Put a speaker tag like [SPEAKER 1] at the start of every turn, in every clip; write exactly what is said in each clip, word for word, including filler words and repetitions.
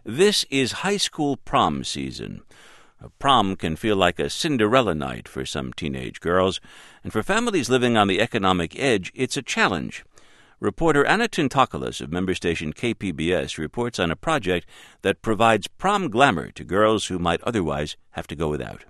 [SPEAKER 1] This is high school prom season. A prom can feel like a Cinderella night for some teenage girls, and for families living on the economic edge, it's a challenge. Reporter Anna Tintakoulis of member station K P B S reports on a project that provides prom glamour to girls who might otherwise have to go without.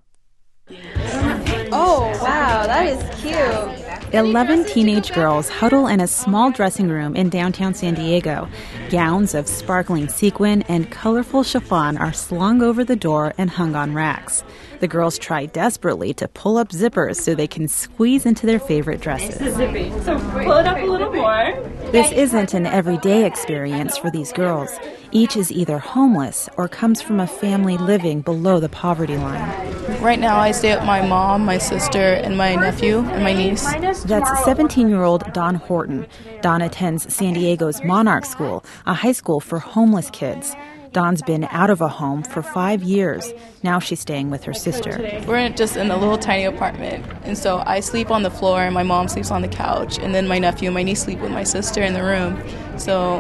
[SPEAKER 2] Oh, wow, that is cute.
[SPEAKER 3] Eleven teenage girls huddle in a small dressing room in downtown San Diego. Gowns of sparkling sequin and colorful chiffon are slung over the door and hung on racks. The girls try desperately to pull up zippers so they can squeeze into their favorite dresses.
[SPEAKER 4] It's zippy, so pull it up a little more.
[SPEAKER 3] This isn't an everyday experience for these girls. Each is either homeless or comes from a family living below the poverty line.
[SPEAKER 5] Right now I stay with my mom, my sister, and my nephew and my niece.
[SPEAKER 3] That's seventeen-year-old Dawn Horton. Dawn attends San Diego's Monarch School, a high school for homeless kids. Dawn's been out of a home for five years. Now she's staying with her sister.
[SPEAKER 5] We're just in a little tiny apartment, and so I sleep on the floor, and my mom sleeps on the couch, and then my nephew and my niece sleep with my sister in the room. So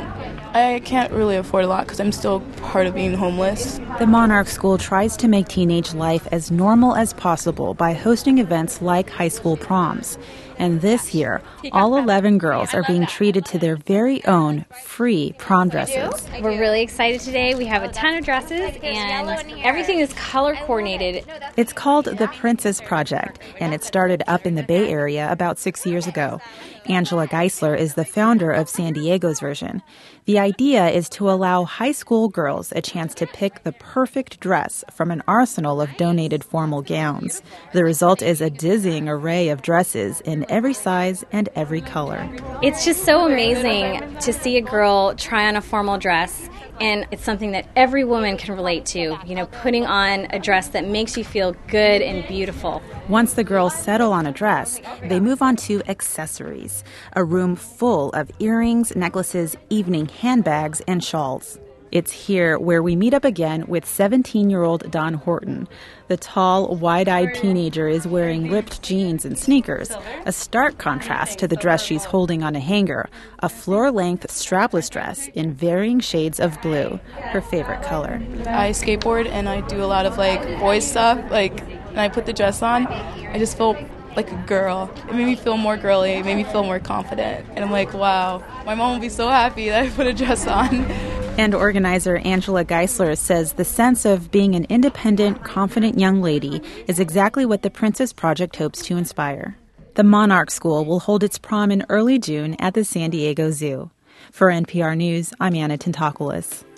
[SPEAKER 5] I can't really afford a lot because I'm still part of being homeless.
[SPEAKER 3] The Monarch School tries to make teenage life as normal as possible by hosting events like high school proms. And this year, all eleven girls are being treated to their very own free prom dresses.
[SPEAKER 6] We're really excited today. We have a ton of dresses, and everything is color coordinated.
[SPEAKER 3] It's called the Princess Project, and it started up in the Bay Area about six years ago. Angela Geisler is the founder of San Diego's version. The idea is to allow high school girls a chance to pick the perfect dress from an arsenal of donated formal gowns. The result is a dizzying array of dresses in every size and every color.
[SPEAKER 6] It's just so amazing to see a girl try on a formal dress, and it's something that every woman can relate to, you know, putting on a dress that makes you feel good and beautiful.
[SPEAKER 3] Once the girls settle on a dress, they move on to accessories, a room full of earrings, necklaces, evening handbags, and shawls. It's here where we meet up again with seventeen-year-old Dawn Horton. The tall, wide-eyed teenager is wearing ripped jeans and sneakers, a stark contrast to the dress she's holding on a hanger, a floor-length strapless dress in varying shades of blue, her favorite color.
[SPEAKER 5] I skateboard and I do a lot of like boy stuff, like, and I put the dress on. I just felt like a girl. It made me feel more girly, it made me feel more confident. And I'm like, wow, my mom will be so happy that I put a dress on.
[SPEAKER 3] And organizer Angela Geisler says the sense of being an independent, confident young lady is exactly what the Princess Project hopes to inspire. The Monarch School will hold its prom in early June at the San Diego Zoo. For N P R News, I'm Anna Tintakoulis.